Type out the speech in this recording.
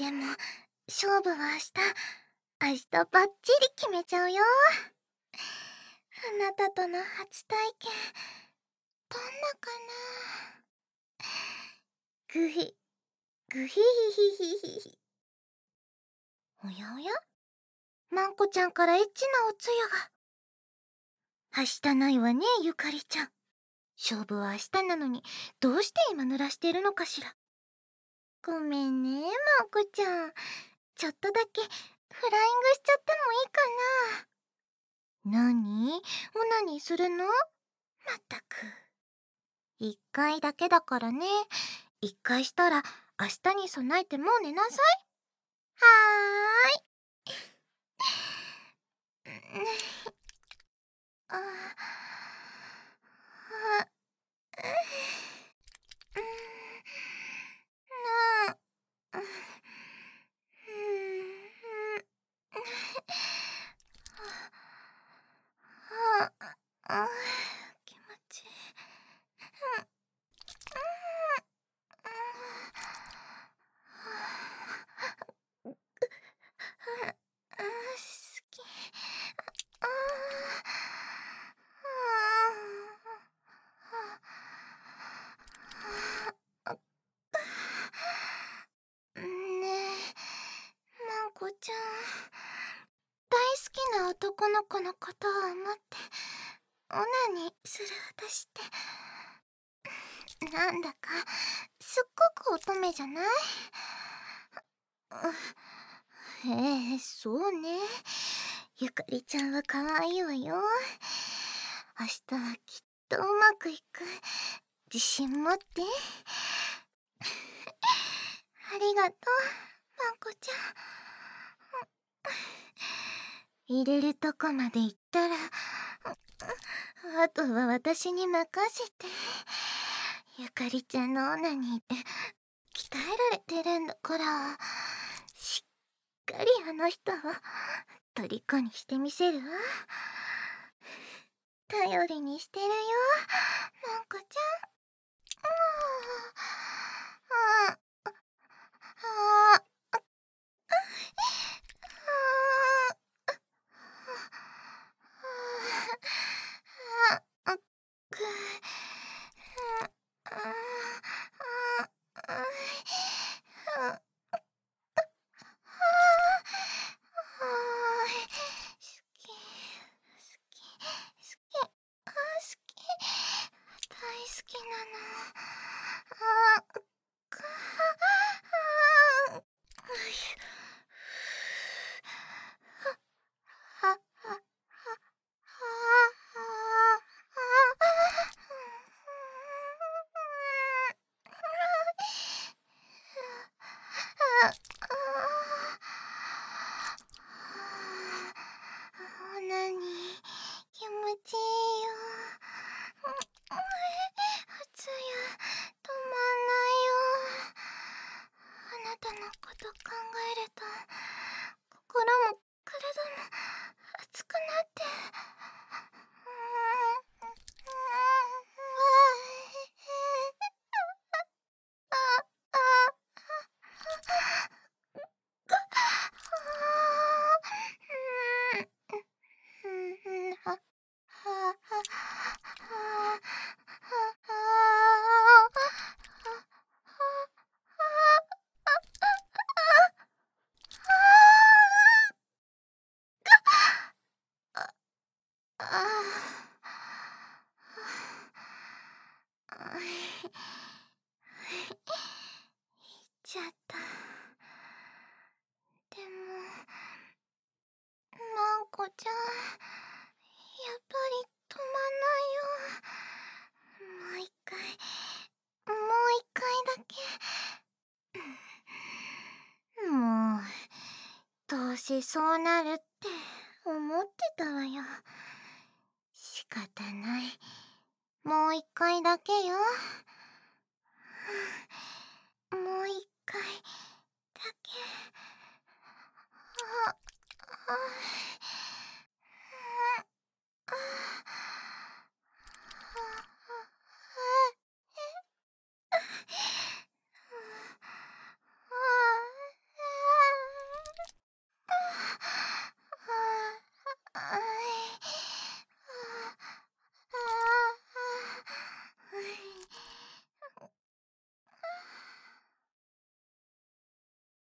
でも勝負は明日バッチリ決めちゃうよ。あなたとの初体験どんなかな。グヒグヒヒヒヒヒ。おやおや、まんこちゃんからエッチなおつゆが。はしたないわね、ゆかりちゃん。勝負は明日なのにどうして今濡らしてるのかしら。ごめんね、まんこちゃん。ちょっとだけフライングしちゃってもいいかな。なに？オナニーするの？まったく。一回だけだからね。一回したら明日に備えてもう寝なさい。はーい。ああ、なあ、気持ちいい。好き。ねえ、まんこちゃん、大好きな男の子のことを思ってオナニーする私ってなんだかすっごく乙女じゃない？そうね。ゆかりちゃんは可愛いわよ。明日はきっとうまくいく。自信持って。ありがとう、まんこちゃん。入れるとこまで行ったら、あとは私に任せて。ゆかりちゃんのオナニーって鍛えられてるんだから、しっかりあの人を虜にしてみせるわ。頼りにしてるよ、まんこちゃん。ああああ大好きなの。なに気持ちいいよ。つや止まんないよ。あなたのこと考えると心も体も熱くなって。ちゃった。でもまんこちゃん、やっぱり止まんないよ。もう一回だけ。もうどうせそうなるって思ってたわよ。仕方ない。もう一回だけよ。もう一回だけ。あ、あ。